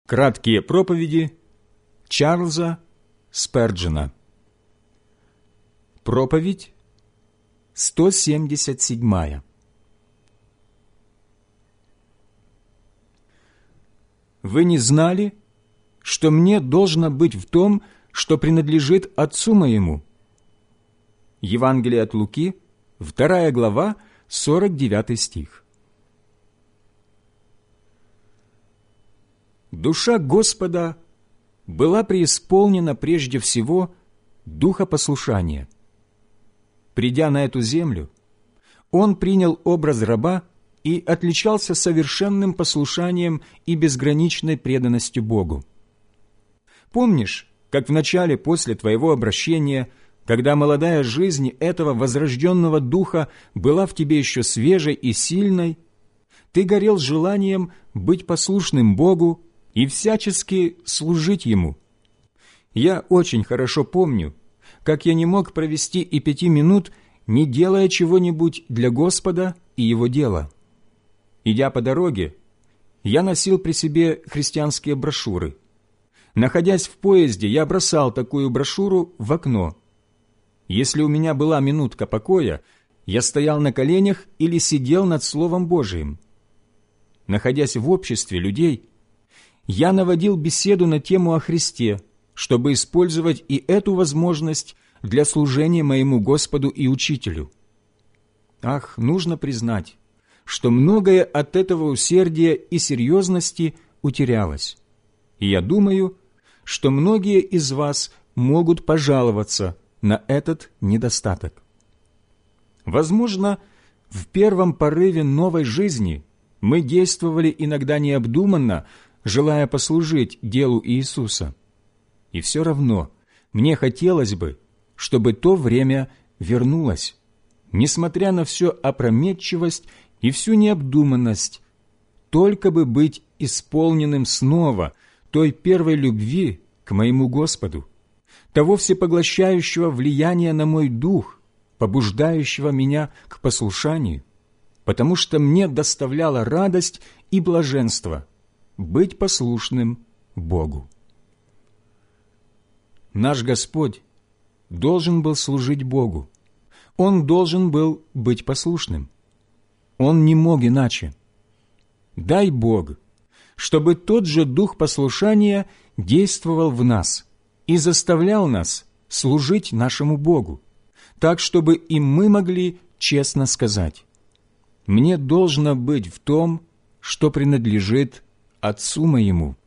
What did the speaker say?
Краткие проповеди Чарльза Сперджена. Проповедь 177. Вы не знали, что мне должно быть в том, что принадлежит Отцу моему? Евангелие от Луки, 2 глава, 49 стих. Душа Господа была преисполнена прежде всего духа послушания. Придя на эту землю, Он принял образ раба и отличался совершенным послушанием и безграничной преданностью Богу. Помнишь, как в начале после твоего обращения, когда молодая жизнь этого возрожденного духа была в тебе еще свежей и сильной, ты горел желанием быть послушным Богу и всячески служить Ему. Я очень хорошо помню, как я не мог провести и 5 минут, не делая чего-нибудь для Господа и Его дела. Идя по дороге, я носил при себе христианские брошюры. Находясь в поезде, я бросал такую брошюру в окно. Если у меня была минутка покоя, я стоял на коленях или сидел над Словом Божиим. Находясь в обществе людей, я наводил беседу на тему о Христе, чтобы использовать и эту возможность для служения моему Господу и Учителю. Ах, нужно признать, что многое от этого усердия и серьезности утерялось. И я думаю, что многие из вас могут пожаловаться на этот недостаток. Возможно, в первом порыве новой жизни мы действовали иногда необдуманно, желая послужить делу Иисуса. И все равно мне хотелось бы, чтобы то время вернулось, несмотря на всю опрометчивость и всю необдуманность, только бы быть исполненным снова той первой любви к моему Господу, того всепоглощающего влияния на мой дух, побуждающего меня к послушанию, потому что мне доставляло радость и блаженство быть послушным Богу. Наш Господь должен был служить Богу. Он должен был быть послушным. Он не мог иначе. Дай Бог, чтобы тот же дух послушания действовал в нас и заставлял нас служить нашему Богу, так, чтобы и мы могли честно сказать: «Мне должно быть в том, что принадлежит Отцу моему».